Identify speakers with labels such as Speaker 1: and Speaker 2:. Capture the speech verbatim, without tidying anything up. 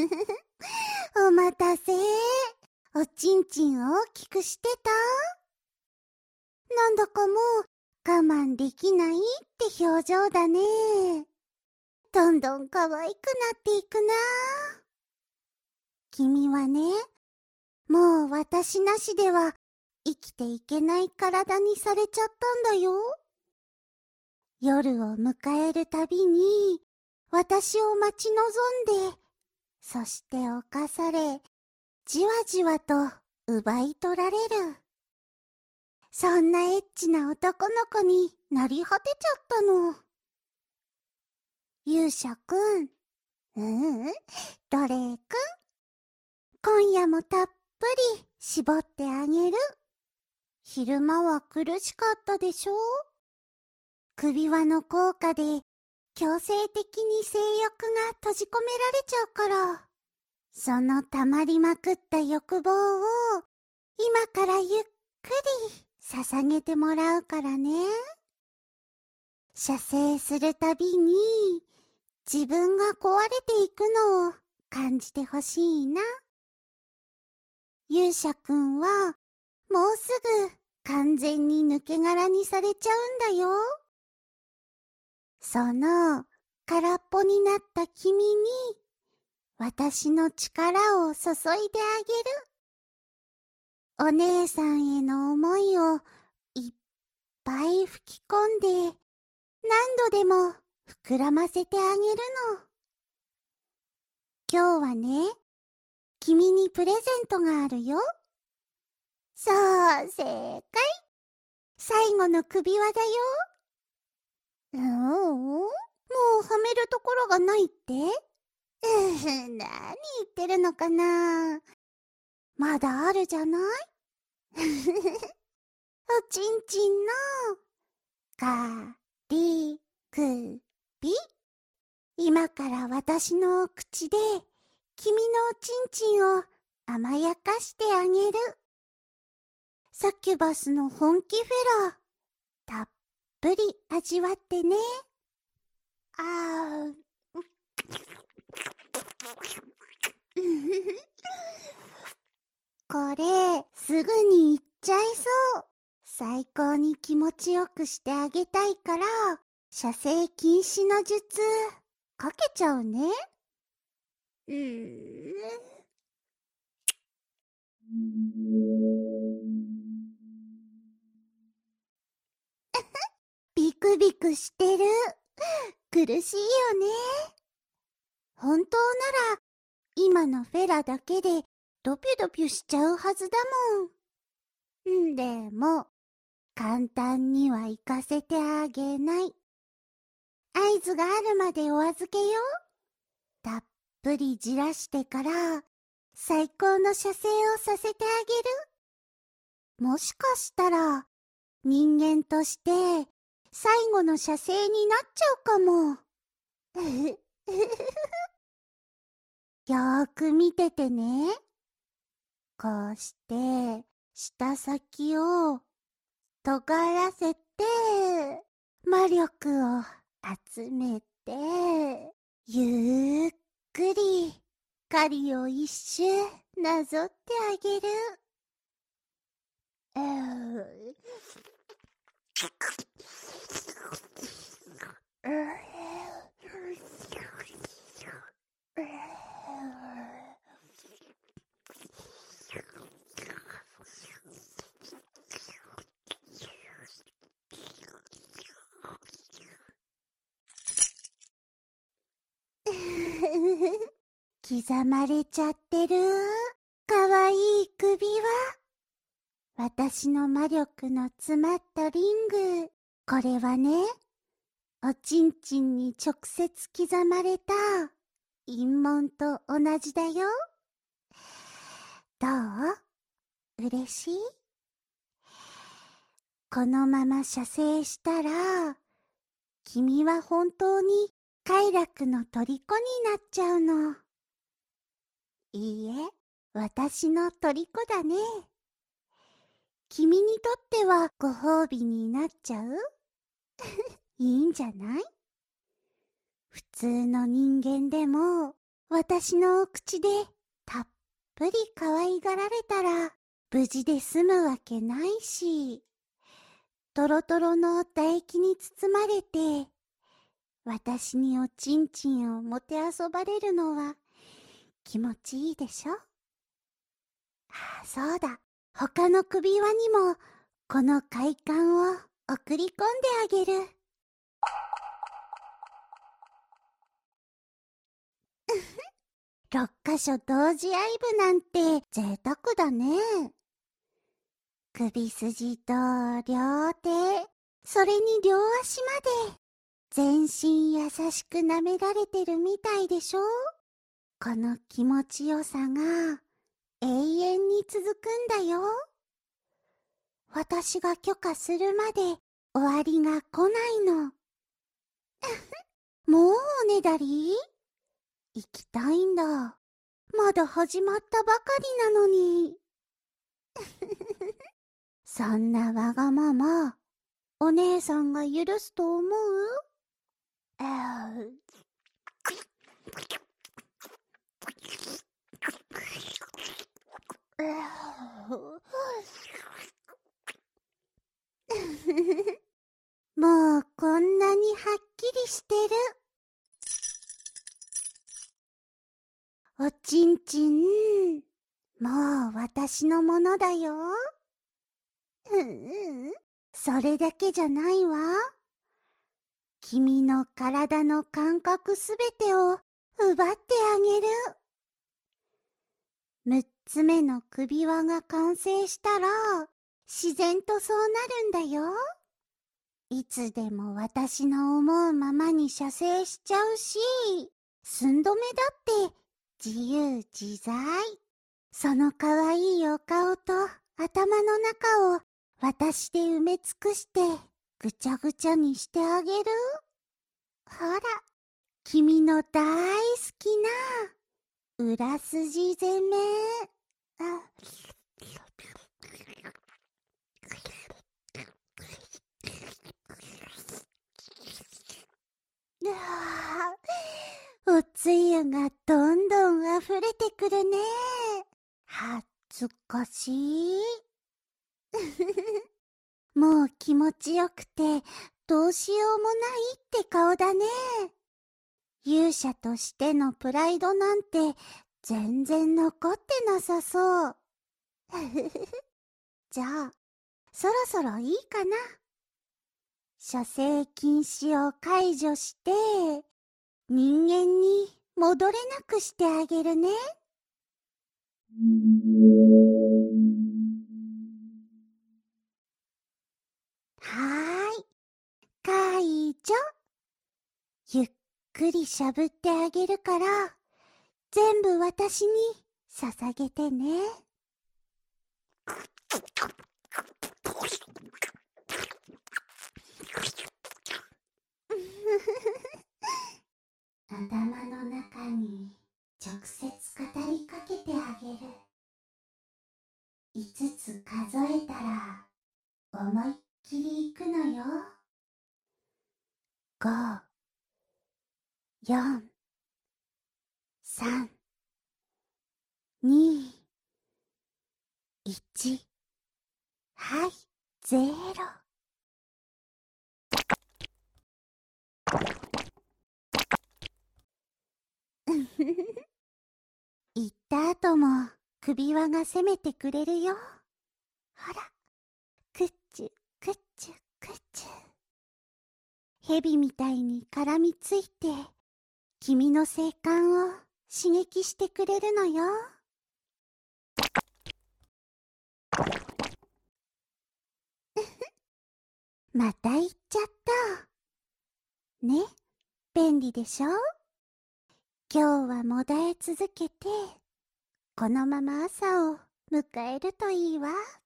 Speaker 1: お待たせ。おちんちん大きくしてた？なんだかもう我慢できないって表情だね。どんどん可愛くなっていくな。君はね、もう私なしでは生きていけない体にされちゃったんだよ。夜を迎えるたびに私を待ち望んで、そして侵され、じわじわと奪い取られる。そんなエッチな男の子になり果てちゃったの。勇者くん、ううん、ドレーくん、今夜もたっぷり絞ってあげる。昼間は苦しかったでしょ？首輪の効果で強制的に性欲が閉じ込められちゃうから、その溜まりまくった欲望を今からゆっくり捧げてもらうからね。射精するたびに自分が壊れていくのを感じてほしいな。勇者くんはもうすぐ完全に抜け殻にされちゃうんだよ。その空っぽになった君に私の力を注いであげる。お姉さんへの思いをいっぱい吹き込んで何度でも膨らませてあげるの。今日はね、君にプレゼントがあるよ。そう、正解。最後の首輪だよ。うーん、もうはめるところがないって？うーん、何言ってるのかな。まだあるじゃない？おちんちんのかりくび。今から私の口で君のおちんちんを甘やかしてあげる。サキュバスの本気フェラ、たっぷり味わってね。あーこれすぐにいっちゃいそう。最高に気持ちよくしてあげたいから射精禁止の術かけちゃうね。うービクビクしてる。苦しいよね。本当なら今のフェラだけでドピュドピュしちゃうはずだもん。でも簡単には行かせてあげない。合図があるまでお預けよ。たっぷりじらしてから最高の射精をさせてあげる。もしかしたら人間として最後の射精になっちゃうかも。よーく見ててね。こうして舌先を尖らせて魔力を集めてゆっくり狩りを一周なぞってあげる。うー刻まれちゃってる。かわいい首輪。私の魔力の詰まったリング。これはね、おちんちんに直接刻まれた陰紋と同じだよ。どう？嬉しい？このまま射精したら、君は本当に快楽の虜になっちゃうの。いいえ、私の虜だね。君にとってはご褒美になっちゃう？いいんじゃない？普通の人間でも私のお口でたっぷり可愛がられたら無事で済むわけないし、トロトロの唾液に包まれて、私におちんちんをもてあそばれるのは気持ちいいでしょ。あ、そうだ。他の首輪にもこの快感を送り込んであげる。六箇所同時愛撫なんて贅沢だね。首筋と両手、それに両足まで全身優しく舐められてるみたいでしょ。この気持ちよさが永遠に続くんだよ。私が許可するまで終わりが来ないの。もうおねだり？行きたいんだ。まだ始まったばかりなのに。そんなわがまま、お姉さんが許すと思う？あもうこんなにはっきりしてる。おちんちん、もう私のものだよ。ううん、それだけじゃないわ。君の体の感覚すべてを奪ってあげる。六つ目の首輪が完成したら、自然とそうなるんだよ。いつでも私の思うままに射精しちゃうし、寸止めだって自由自在。そのかわいいお顔と頭の中を私で埋め尽くしてぐちゃぐちゃにしてあげる。ほら、君の大好きな裏筋攻め。あおつゆがどんどんあふれてくるね。恥ずかしい。もう気持ちよくてどうしようもないって顔だね。勇者としてのプライドなんて全然残ってなさそう。じゃあ、そろそろいいかな。射精禁止を解除して、人間に戻れなくしてあげるね。はーい、解除。ゆっくりしゃぶってあげるから、全部私に捧げてね。頭の中に直接語りかけてあげる。五つ数えたら思いっきりいくのよ。ご、よん、さん、に、いち、はい、ゼロ。言った後も首輪が責めてくれるよ。ほら、くっちゅくっちゅくっちゅ。蛇みたいに絡みついて君の性感を刺激してくれるのよ。また言っちゃった。ね、便利でしょ？今日はもだえ続けて、このまま朝を迎えるといいわ。